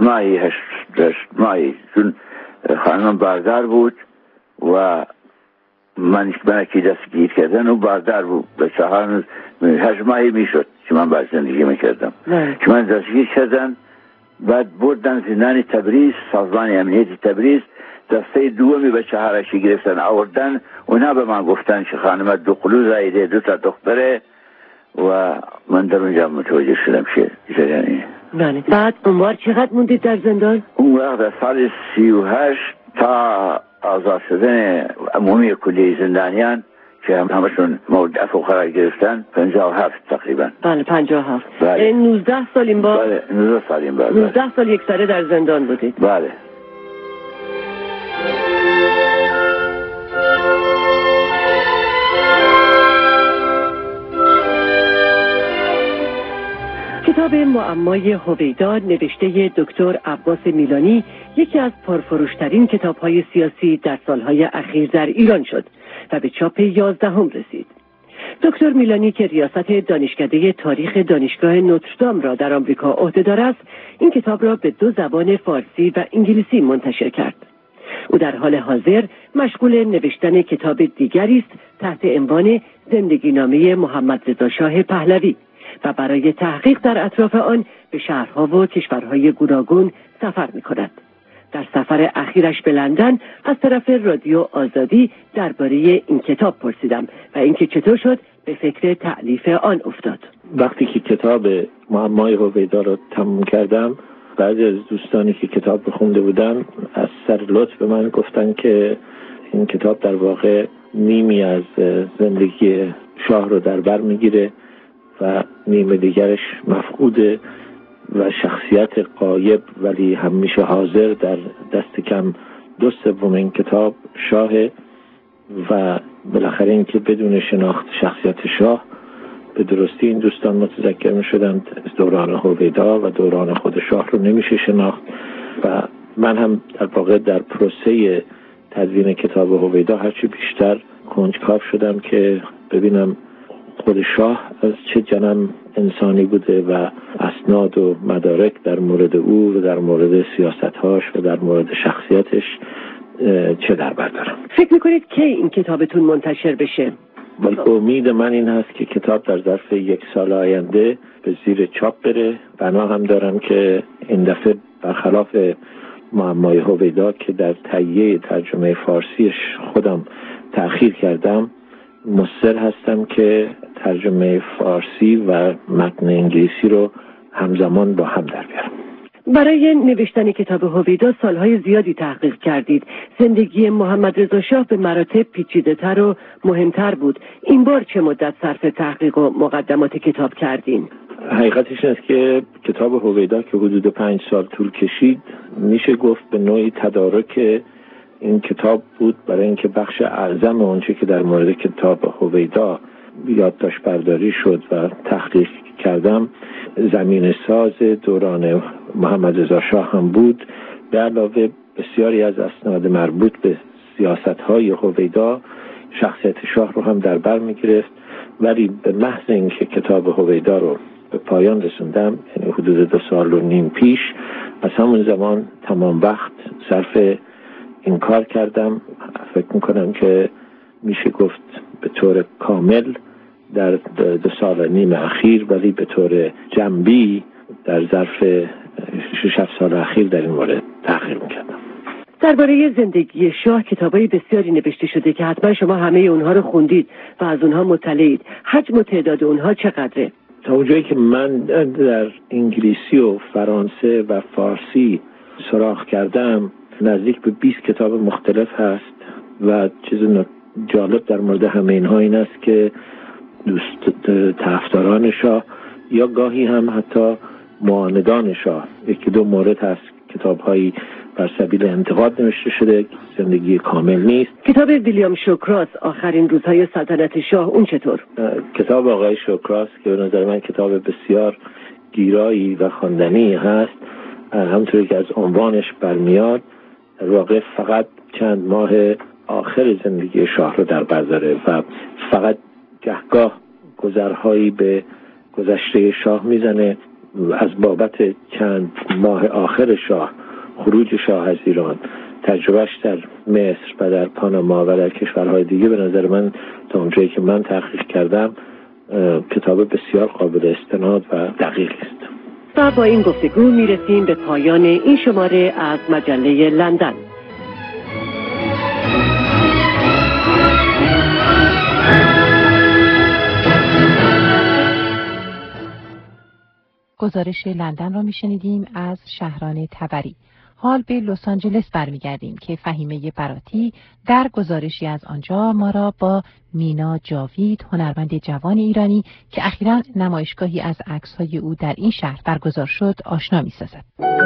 ماهی چون خانمم باردار بود و من که دستگیر کردن و باردار بود. به 8 ماهی میشد که من باید زندگی میکردم که من دستگیر کردن. بعد بردن زندان تبریز، سازمان امنیتی تبریز. دسته دومی به چهارشی گرفتن آوردن. اونا به من گفتن که خانم 2 قلو زایده، 2 تا دختره و من در اونجا متوجه شدم که جریانی. بله. بعد اونوار چقدر موندید در زندان؟ اون وقت در سال 38 تا آزاد شدن عمومی کلیه زندانیان که همشون مورد عفو قرار گرفتن 57 تقریبا. بله 57. بله. 19 سال این بار. بله 19 سال این بار. 19 سال یک سره در زندان بودید. بله. کتاب معمای هویدا نوشته دکتر عباس میلانی یکی از پرفروشترین کتاب‌های سیاسی در سالهای اخیر در ایران شد و به چاپ 11 رسید. دکتر میلانی که ریاست دانشکده تاریخ دانشگاه نوتردام را در آمریکا عهده‌دار است، این کتاب را به 2 زبان فارسی و انگلیسی منتشر کرد. او در حال حاضر مشغول نوشتن کتاب دیگری است تحت عنوان زندگینامه محمد رضا شاه پهلوی و برای تحقیق در اطراف آن به شهرها و کشورهای گوناگون سفر می‌کند. در سفر اخیرش به لندن از طرف رادیو آزادی درباره این کتاب پرسیدم و اینکه چطور شد به فکر تألیف آن افتاد. وقتی که کتاب معمای هویدا رو تموم کردم، بعضی از دوستانی که کتاب رو خونده بودن از سر لطف به من گفتن که این کتاب در واقع نیمی از زندگی شاه رو در بر میگیره و نیمه دیگرش مفقوده و شخصیت غایب ولی همیشه حاضر در دست کم 2/3 این کتاب شاهه و بالاخره این که بدون شناخت شخصیت شاه به درستی این دوستان متذکر می شدند دوران هویدا و دوران خود شاه رو نمیشه شناخت و من هم در واقع در پروسه تدوین کتاب هویدا هرچی بیشتر کنجکاو شدم که ببینم خود شاه از چه جنم انسانی بوده و اسناد و مدارک در مورد او و در مورد سیاستهاش و در مورد شخصیتش چه در بر دارم. فکر میکنید که این کتابتون منتشر بشه؟ امید من این هست که کتاب در ظرف 1 سال آینده به زیر چاپ بره. بنا هم دارم که این دفعه برخلاف معمای هویدا که در تهیه ترجمه فارسیش خودم تأخیر کردم، مصر هستم که ترجمه فارسی و متن انگلیسی رو همزمان با هم در بیارم. برای نوشتن کتاب هویدا سالهای زیادی تحقیق کردید. زندگی محمد رضا شاه به مراتب پیچیده‌تر و مهمتر بود. این بار چه مدت صرف تحقیق و مقدمات کتاب کردین؟ حقیقتش این است که کتاب هویدا که حدود 5 سال طول کشید، میشه گفت به نوعی تدارک این کتاب بود برای اینکه بخش اعظم اونچه که در مورد کتاب هویدا یادداشت برداری شد و تحقیق کردم زمین ساز دوران محمد رضا شاه هم بود، به علاوه بسیاری از اسناد مربوط به سیاست‌های هویدا شخصیت شاه رو هم در بر می‌گرفت، ولی به محض اینکه کتاب هویدا رو به پایان رسوندم، یعنی حدود 2.5 سال پیش، از همون زمان تمام وقت صرف این کار کردم. فکر میکنم که میشه گفت به طور کامل در 2.5 سال اخیر، ولی به طور جنبی در ظرف 6-7 سال اخیر در این مورد تحقیق میکردم. درباره زندگی شاه کتابای بسیاری نوشته شده که حتما شما همه اونها رو خوندید و از اونها مطلعید. حجم و تعداد اونها چقدره؟ تا اونجایی که من در انگلیسی و فرانسه و فارسی سراغ کردم نزدیک به 20 کتاب مختلف هست و چیز جالب در مورد همه اینها این است که طرفداران شاه یا گاهی هم حتی معاندان شاه، 1-2 مورد هست کتاب‌هایی بر سبیل انتقاد نوشته شده، زندگی کامل نیست. کتاب ویلیام شوکراس آخرین روزهای سلطنت شاه، اون چطور؟ کتاب آقای شوکراس که به نظر من کتاب بسیار گیرایی و خواندنی هست، همونطوری که از عنوانش برمیاد در واقع فقط چند ماه آخر زندگی شاه رو در بر داره و فقط گهگاه گذرهایی به گذشته شاه میزنه از بابت چند ماه آخر شاه، خروج شاه از ایران، تجربهش در مصر و در پاناما و در کشورهای دیگه. به نظر من تا اونجایی که من تحقیق کردم کتاب بسیار قابل استناد و دقیق است. و با این گفتگو میرسیم به پایان این شماره از مجله لندن. گزارش لندن را میشنیدیم از شهران تبری. حال به لس آنجلس برمیگردیم که فهیمه براتی در گزارشی از آنجا ما را با مینا جاوید، هنرمند جوان ایرانی که اخیراً نمایشگاهی از عکس‌های او در این شهر برگزار شد آشنا می‌سازد.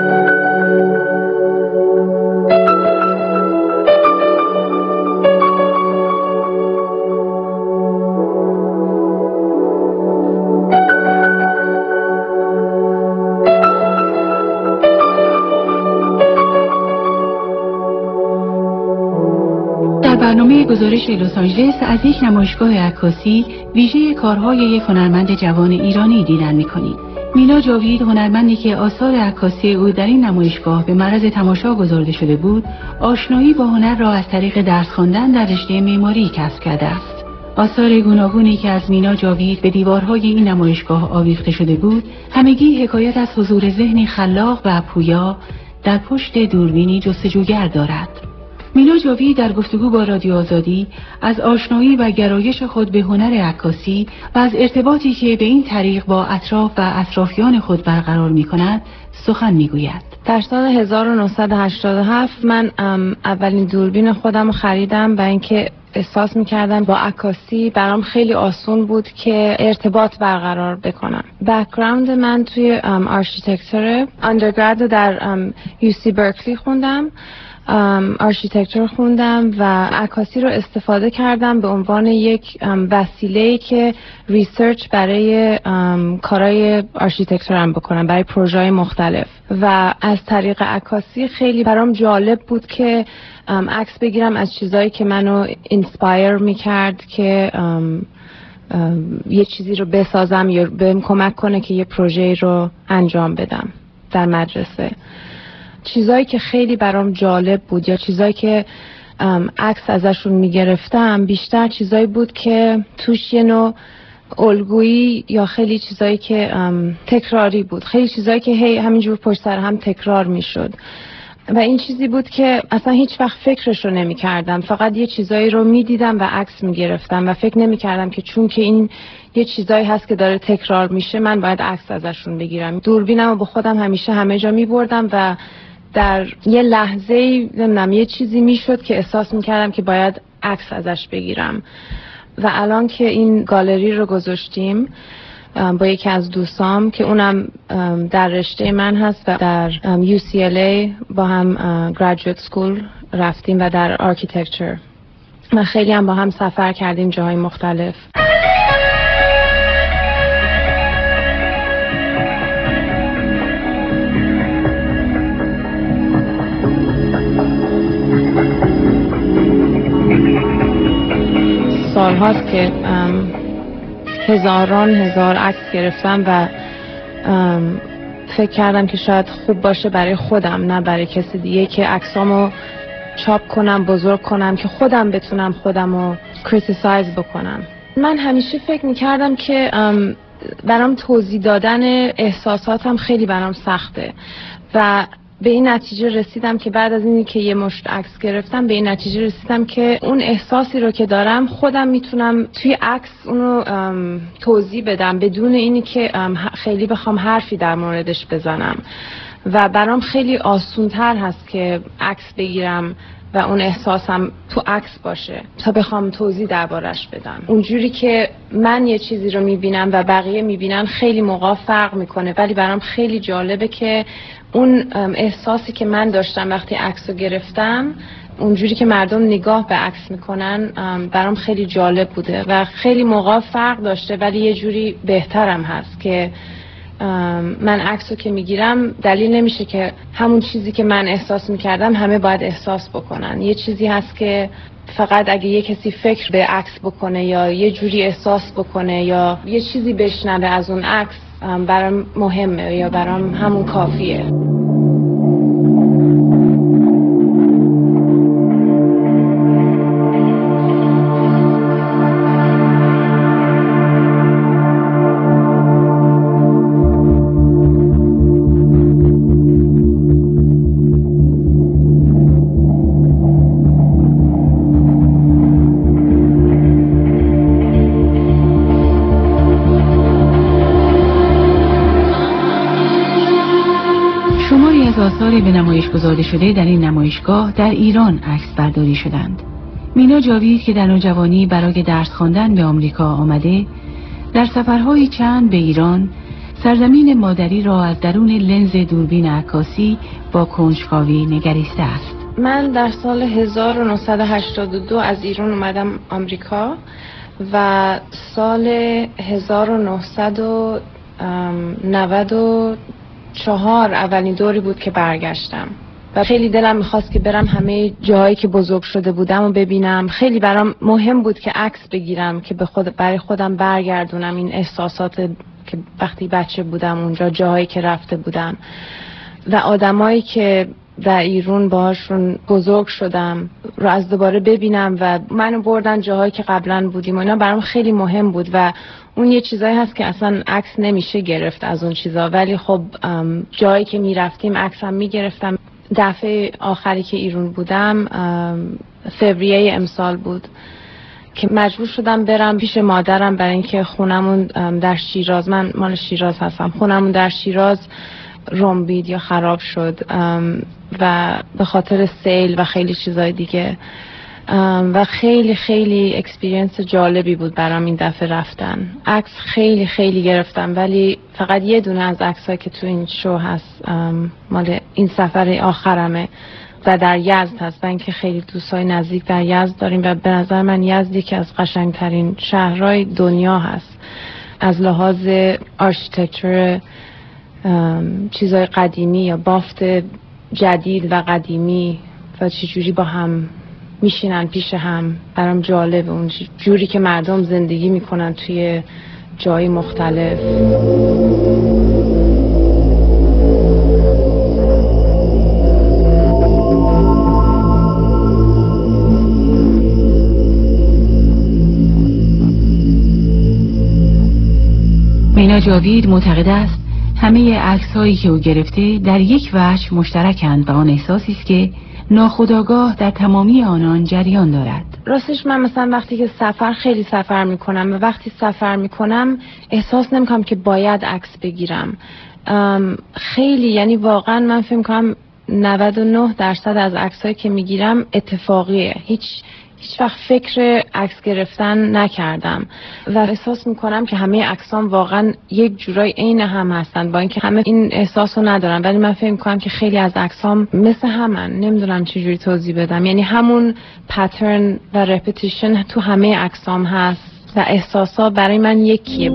برنامه گزارش لس آنجلس از یک نمایشگاه عکاسی ویژه کارهای یک هنرمند جوان ایرانی دیدن می‌کنید. مینا جاوید، هنرمندی که آثار عکاسی او در این نمایشگاه به معرض تماشا گذارده شده بود، آشنایی با هنر را از طریق درس خواندن در رشته معماری کسب کرده است. آثار گوناگونی که از مینا جاوید به دیوارهای این نمایشگاه آویخته شده بود، همگی حکایت از حضور ذهنی خلاق و پویا در پشت دوربینی جستجوگر دارد. مینا جاوید در گفتگو با رادیو آزادی از آشنایی و گرایش خود به هنر عکاسی و از ارتباطی که به این طریق با اطراف و اطرافیان خود برقرار می‌کند سخن می‌گوید. در سال 1987 من اولین دوربین خودم خریدم و اینکه احساس می‌کردم با عکاسی برام خیلی آسون بود که ارتباط برقرار بکنم. بک‌گراند من توی آرشیتکچر، اندرگراد در UC برکلی خوندم. آرشیتکچر خوندم و عکاسی رو استفاده کردم به عنوان یک وسیله‌ای که ریسرچ برای کارهای آرشیتکچرم بکنم، برای پروژه‌های مختلف. و از طریق عکاسی خیلی برام جالب بود که عکس بگیرم از چیزایی که منو اینسپایر می‌کرد که یه چیزی رو بسازم یا بهم کمک کنه که یه پروژه‌ای رو انجام بدم در مدرسه. چیزایی که خیلی برام جالب بود یا چیزایی که عکس ازشون میگرفتم بیشتر چیزایی بود که توش یه نوع الگویی یا خیلی چیزایی که تکراری بود، خیلی چیزایی که هی همینجور پشت سر هم تکرار میشد و این چیزی بود که اصلا هیچ وقت فکرش رو نمی کردم، فقط یه چیزایی رو می دیدم و عکس می گرفتم و فکر نمی کردم که چون که این یه چیزایی هست که داره تکرار میشه من باید عکس ازشون بگیرم. دوربینم رو با خودم همیشه همه جا می بردم و در یه لحظه‌ای نمیدونم یه چیزی میشد که احساس میکردم که باید عکس ازش بگیرم. و الان که این گالری رو گذاشتیم با یکی از دوستام که اونم در رشته من هست و در UCLA با هم graduate school رفتیم و در architecture و خیلی هم با هم سفر کردیم جاهای مختلف. سالهاست که هزار عکس گرفتم و فکر کردم که شاید خوب باشه برای خودم نه برای کسی دیگه که عکسامو چاپ کنم، بزرگ کنم که خودم بتونم خودمو کریتیسایز بکنم. من همیشه فکر میکردم که برام توضیح دادن احساساتم خیلی برام سخته و به این نتیجه رسیدم که بعد از اینی که یه مشت عکس گرفتم به این نتیجه رسیدم که اون احساسی رو که دارم خودم میتونم توی عکس اونو توضیح بدم بدون اینی که خیلی بخوام حرفی در موردش بزنم و برام خیلی آسون‌تر هست که عکس بگیرم و اون احساسم تو عکس باشه تا بخوام توضیح دربارش بدم. اونجوری که من یه چیزی رو میبینم و بقیه میبینن خیلی موقع فرق میکنه، ولی برام خیلی جالبه که اون احساسی که من داشتم وقتی عکس رو گرفتم اونجوری که مردم نگاه به عکس میکنن برام خیلی جالب بوده و خیلی موقع فرق داشته، ولی یه جوری بهترم هست که من عکس رو که میگیرم دلیل نمیشه که همون چیزی که من احساس میکردم همه باید احساس بکنن. یه چیزی هست که فقط اگه یه کسی فکر به عکس بکنه یا یه جوری احساس بکنه یا یه چیزی بشنوه از اون عکس برام مهمه یا برام همون کافیه. آثار به نمایش گذاشته شده در این نمایشگاه در ایران عکس برداری شدند. مینا جاوید که در نوجوانی برای درس خواندن به آمریکا آمده، در سفرهای چند به ایران سرزمین مادری را از درون لنز دوربین عکاسی با کنجکاوی نگریسته است. من در سال 1982 از ایران اومدم آمریکا و سال 1994 اولین دوری بود که برگشتم و خیلی دلم میخواست که برم همه جاهایی که بزرگ شده بودم و ببینم. خیلی برام مهم بود که عکس بگیرم که برای خودم برگردونم این احساسات که وقتی بچه بودم اونجا، جاهایی که رفته بودم و آدمایی که در ایران باهاشون بزرگ شدم رو از دوباره ببینم و منو بردن جاهایی که قبلا بودیم و اینا برام خیلی مهم بود و اون یه چیزایی هست که اصلا عکس نمیشه گرفت از اون چیزا، ولی خب جایی که میرفتیم عکس هم میگرفتم. دفعه آخری که ایران بودم فوریه امسال بود که مجبور شدم برم پیش مادرم برای اینکه خونمون در شیراز، من مال شیراز هستم، خونمون در شیراز رنبید یا خراب شد و به خاطر سیل و خیلی چیزای دیگه و خیلی خیلی اکسپریانس جالبی بود برام این دفعه رفتن. عکس خیلی خیلی گرفتم ولی فقط یه دونه از عکسایی که تو این شو هست مال این سفر آخرمه و در یزد هست. من که خیلی دوستای نزدیک در یزد داریم و به نظر من یزد یکی از قشنگترین شهرهای دنیا هست از لحاظ آرشیتکچر، چیزای قدیمی یا بافت جدید و قدیمی و چجوری با هم میشینن پیش هم. برام جالب اون جوری که مردم زندگی میکنن توی جای مختلف. مینا جاوید معتقد است همه عکس‌هایی که او گرفته در یک وجه مشترکند و آن احساسی است که ناخودآگاه در تمامی آنان جریان دارد. راستش من مثلا وقتی که خیلی سفر میکنم و وقتی سفر میکنم احساس نمیکنم که باید عکس بگیرم. خیلی یعنی واقعا من فکر میکنم 99% از عکسایی که میگیرم اتفاقیه. هیچ وقت فکر عکس گرفتن نکردم و احساس میکنم که همه عکسام واقعا یک جورای عین هم هستن، با اینکه همه این احساسو ندارن، ولی من فکر میکنم که خیلی از عکسام مثل همن. نمیدونم چجوری توضیح بدم، یعنی همون پترن و رپتیشن تو همه عکسام هست و احساسا برای من یکیه.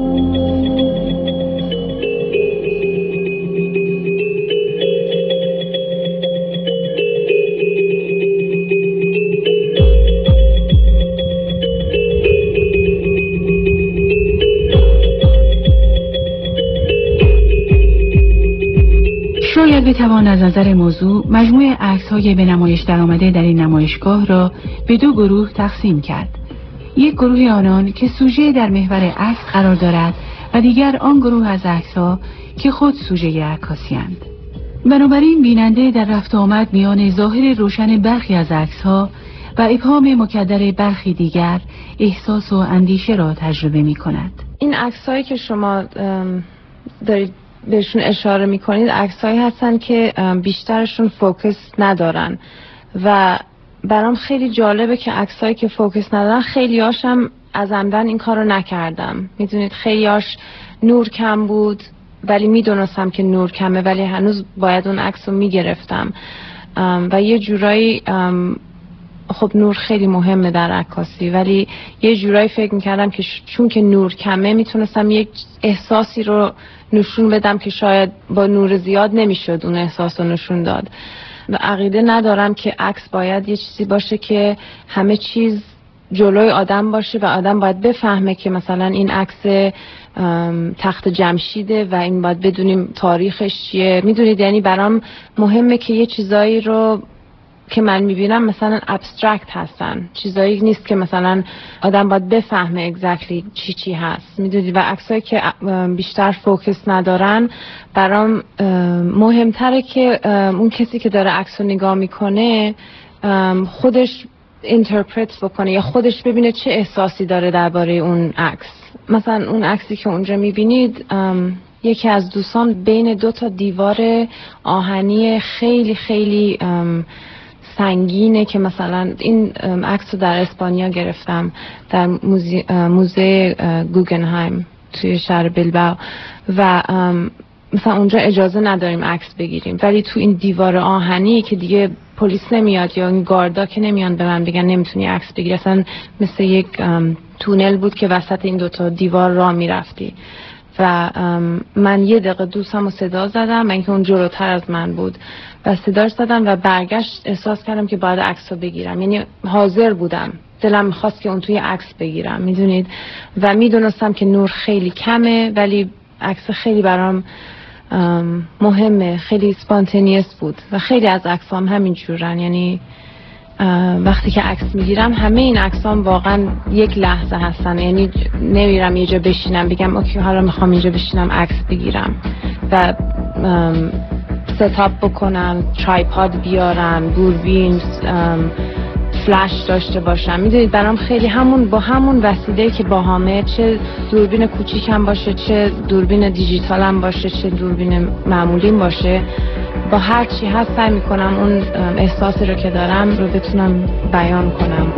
اگر بتوان از نظر موضوع مجموع عکس‌های به نمایش درآمده در این نمایشگاه را به دو گروه تقسیم کرد. یک گروه آنان که سوژه در محور عکس قرار دارد و دیگر آن گروه از عکس‌ها که خود سوژه عکاسی‌اند. بنابراین بیننده در رفت آمد میان ظاهر روشن برخی از عکس‌ها و ابهام مکدر برخی دیگر احساس و اندیشه را تجربه می‌کند. این عکس‌هایی که شما دارید بهشون اشاره می‌کنید عکس‌هایی هستن که بیشترشون فوکس ندارن و برام خیلی جالبه که عکسایی که فوکس ندارن خیلی‌هاشم از عمدن این کارو نکردم. میدونید خیلی‌هاش نور کم بود ولی میدونستم که نور کمه ولی هنوز باید اون عکس رو میگرفتم و یه جورایی خب نور خیلی مهمه در عکاسی ولی یه جورایی فکر میکردم که چون که نور کمه میتونستم یک احساسی رو نشون بدم که شاید با نور زیاد نمیشد اون احساس رو نشون داد و عقیده ندارم که عکس باید یه چیزی باشه که همه چیز جلوی آدم باشه و آدم باید بفهمه که مثلا این عکس تخت جمشیده و این باید بدونیم تاریخش چیه. میدونید یعنی برام مهمه که یه چیزایی رو که من میبینم مثلا ابسترکت هستن، چیزایی نیست که مثلا آدم باید بفهمه اگزکتلی چی هست. میدونید و عکسایی که بیشتر فوکس ندارن برام مهمتره که اون کسی که داره عکس رو نگاه میکنه خودش اینترپرت بکنه یا خودش ببینه چه احساسی داره درباره اون عکس. مثلا اون عکسی که اونجا میبینید یکی از دوستان بین دو تا دیوار آهنی خیلی خیلی سنگینه که مثلا این عکس رو در اسپانیا گرفتم در موزه گوگنهایم توی شهر بیلبائو و مثلا اونجا اجازه نداریم عکس بگیریم ولی تو این دیوار آهنی که دیگه پلیس نمیاد یا این گاردا که نمیان به من بگن نمیتونی عکس بگیری، اصلا مثل یک تونل بود که وسط این دوتا دیوار راه میرفتی و من یه دقیقه دوستم رو صدا زدم، من که اون جلوتر از من بود و صداش زدم و برگشت احساس کردم که باید عکس رو بگیرم، یعنی حاضر بودم، دلم میخواست که اون توی عکس بگیرم میدونید و میدونستم که نور خیلی کمه ولی عکس خیلی برام مهمه، خیلی اسپانتینیوس بود و خیلی از عکسام همین جورن، یعنی وقتی که عکس میگیرم همه این عکسام واقعا یک لحظه هستن، یعنی نمیرم یه جا بشینم بگم اوکی حالا میخوام اینجا بشینم عکس بگیرم و ستاپ بکنم، ترایپاد بیارم، دوربین، فلش داشته باشم. میدونید برام خیلی با همون وسیله که باهامه، چه دوربین کوچیکم باشه، چه دوربین دیجیتالم باشه، چه دوربین معمولیم باشه، با هر چی هست سعی میکنم اون احساسی رو که دارم رو بتونم بیان کنم.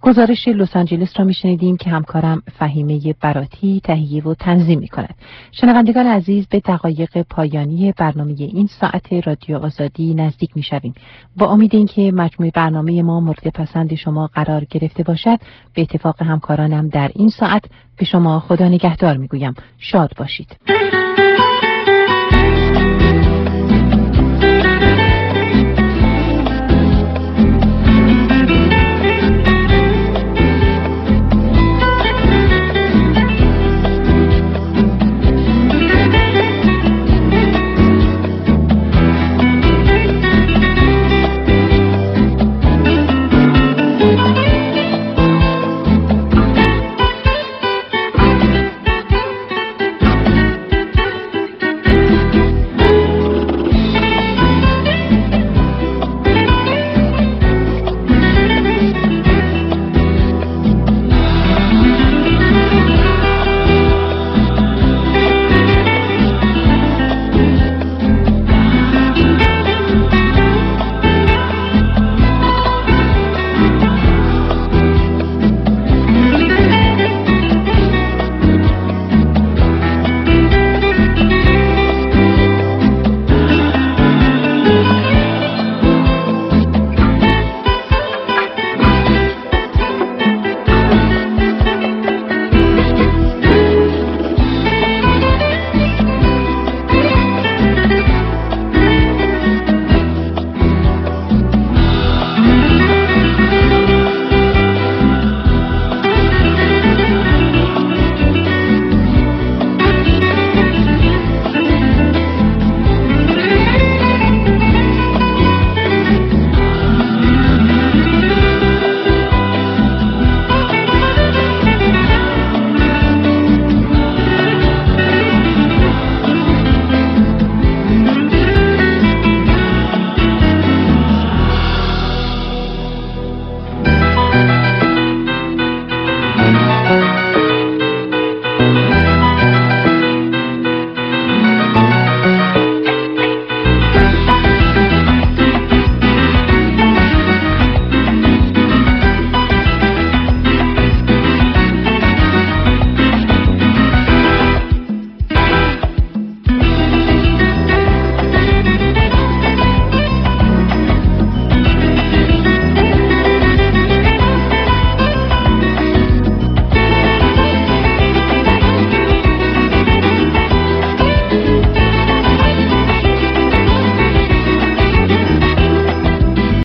گزارش لس آنجلس را میشنیدیم که همکارم فهیمه براتی تهیه و تنظیم می‌کند. شنوندگان عزیز، به دقایق پایانی برنامه این ساعت رادیو آزادی نزدیک می‌شویم. با امید اینکه مجموع برنامه ما مورد پسند شما قرار گرفته باشد، به اتفاق همکارانم در این ساعت به شما خدا نگهدار می‌گویم. شاد باشید.